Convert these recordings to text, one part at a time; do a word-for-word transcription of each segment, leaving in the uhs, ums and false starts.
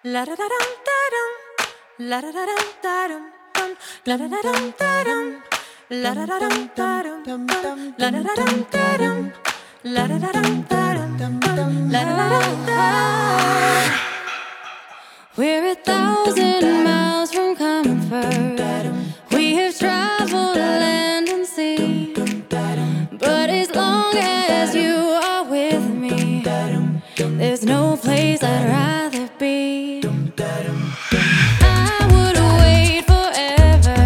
La da da dum da dum, la da da dum da dum dum, la da da dum da dum, la da da dum da dum dum, la da da dum da dum, la da da dum da dum dum, la da da dum da. We're a thousand miles from comfort. We have traveled land and sea, but as long as you are with me, there's no place I'd rather be. I would wait forever,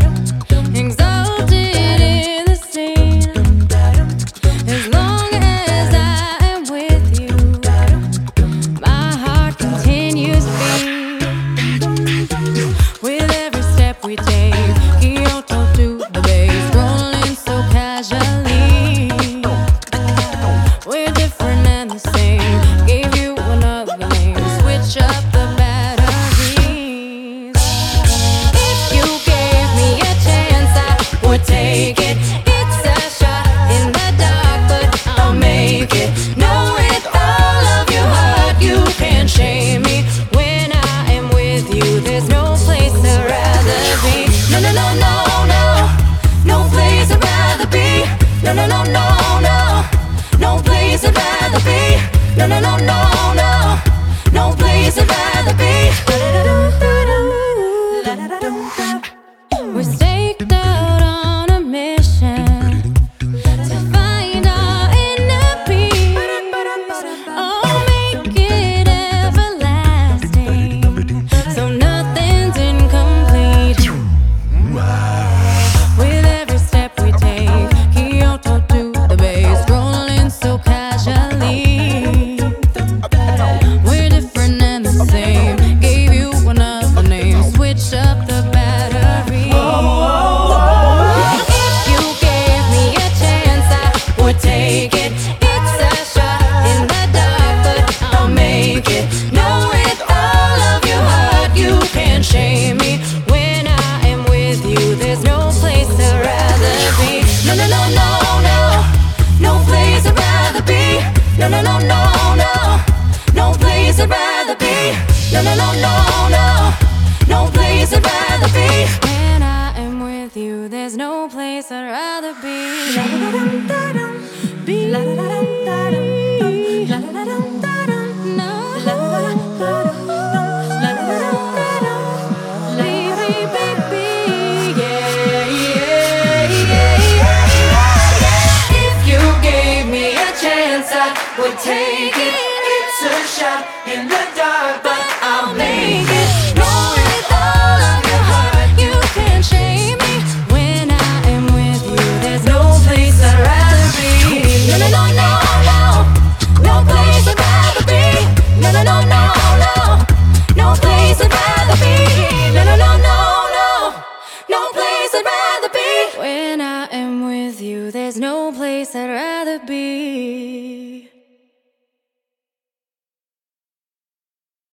exalted in the scene. As long as I am with you, my heart continues to beat. With every step we take, Kyoto to the base, rolling so casually. We're different and the same. Gave you another name, switch up the batteries. If you gave me a chance, I would take it. It's a shot in the dark, but I'll make it. Know with all of your heart, you can't shame me. When I am with you, there's no place I'd rather be. No, no, no, no, no, no place I'd rather be. No, no, no, no, no, no place I'd rather be. No, no, no, no, no, no place I'd rather be. We're staked out on a mission to find our inner peace. Oh, make it everlasting, so nothing's incomplete. With every step we take, Kyoto to the base, rolling so casually. We're different and the same. Gave you another name, switched up the battery. If you gave me a chance, I would take it. It's a shot in the dark, but I'll make it. Know with all of your heart, you can't shame me. When I am with you, there's no place I'd rather be. No, no, no, no, no, no place I'd rather be. No, no, no, no, no, no place I'd rather be. No, no, no, no, no, no place I'd rather be. When I am with you, there's no place I'd rather be. La da dum da dum, la da dum da dum dum, la da dum da dum, No, la da dum da dum dum, la da dum da dum, baby, baby, yeah, yeah, yeah, yeah. If you gave me a chance, I would take it. It's a shot in the dark, but I'll make it. Know with all of your heart, you can't shame me. When I am with you, there's no place I'd rather be. No, no, no, no, no, no place I'd rather be. No, no, no, no, no, no place I'd rather be. No, no, no, no, no, no place I'd rather be. When I am with you, there's no place I'd rather be.